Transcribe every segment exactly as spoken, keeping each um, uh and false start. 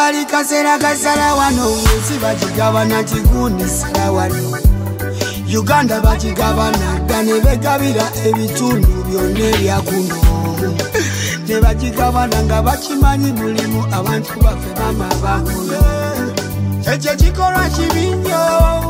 kali kasera kasala wano wesi bakigabana kigundi sala wano Uganda bakigabana dane begabira ebitundu byonna ebyakuno ne bakigabana nga bakimanyi mulimu abantu baffe mama bakuno ekyo kikolwa kibinyo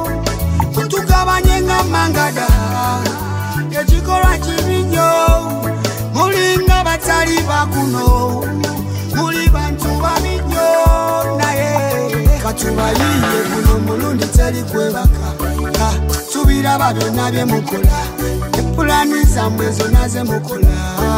kutugabanye nga mangada ekikolwa kibinyo mulinga batali bakuno muli bantu babinyo naye katubayiye kuno mulundi teri kwebaka tubiraba byonna bye mukola epulani zammwe zonna ze mukola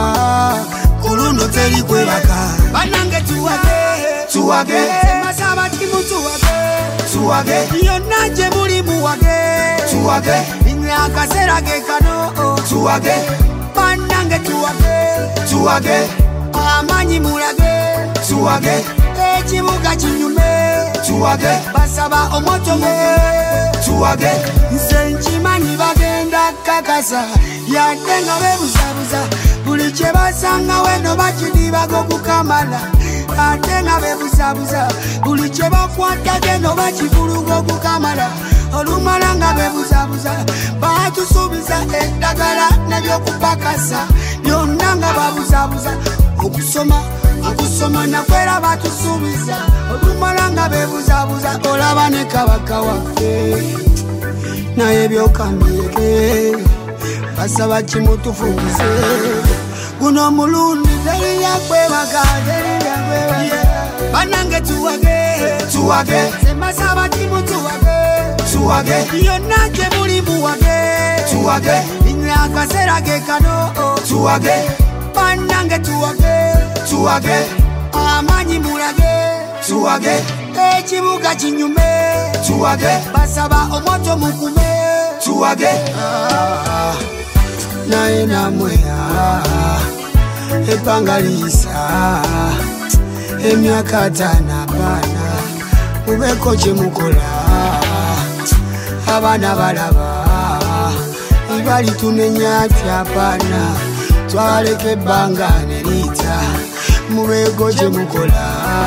kuluno teri kwebaka banange tuwage tuwage masaba timu tuwage tuwage yonna gye muli muwage tuwage inyakasera ge kano tuwage banange tuwage tuwage amanyi mulage tuwage ekibuga kinyume tuwage basaba omoto muge tuwage nze nkimanyi bagenda kakasa yadde nga bebuzabuza buli kye basanga weno bakidibaga okukamala ate nga bebuzabuza buli kye bakwata geno bakivuluga okukamala olumala nga bebuzabuza batusuubiza eddagala nebyokupakasa byonna nga babuzabuza okusoma okusoma nakwera batusuubiza olumala nga bebuzabuza olaba ne kabaka waffe naye byokambireke basaba kimutufungize guno mulundi teri yakwebaga teri yakwebaga banange tuwage tuwage semasaba kimutuwage tuwage yonna gye muli muwage tuwage inyakasera ge kano tuwage banange tuwage tuwage amanyi mulage tuwage ekibuga kinyume tuwage basaba omoto mukume tuwage ah, naye namwe ah, ebbanga liisa emyaka tana baana mubeko kye mukola abaana balaba ibali tunenya tyapana twaleka ebbanga nerita mubeko kye mukola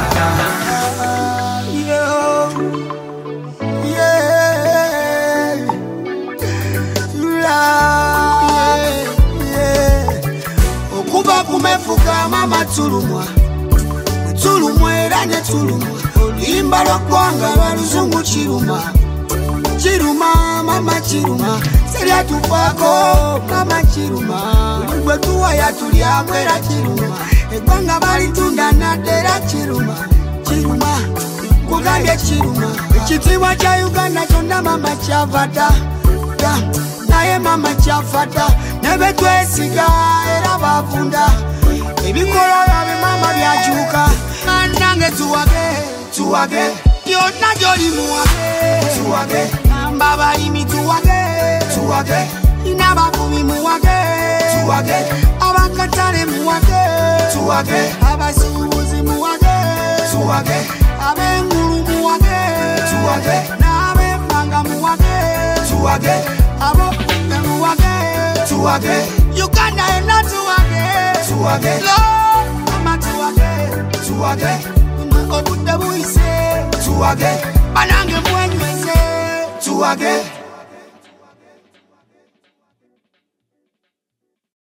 okuba kumefuka mama tulumwa tulumwa era ne tulumwa olimba lwaggwanga lwaluzungu kiruma kiruma mama kiruma seryatufaako mama kiruma gwe tuwaya tulyamwera kiruma eggwanga balitunda naddera kiruma kiruma kugambye kiruma ekitiibwa kya Uganda kyonna mama kyavata naye mama kyafata nebetwesiga era bavunda ebikolwa byabe mama byakyuka nange tuwage tuwage yonna gyoli muwage tuwage namba balimi tuwage tuwage n'abavubi muwage tuwage abakatale muwage tuwage abasuubuzi muwage tuwage ab'engulu muwage tuwage n'ab'emmanga muwage tuwage abo muwage tuwage Uganda yonna tuwage tuwage lo mama tuwage tuwage obudde buyise tuwage banange mwenyweze tuwage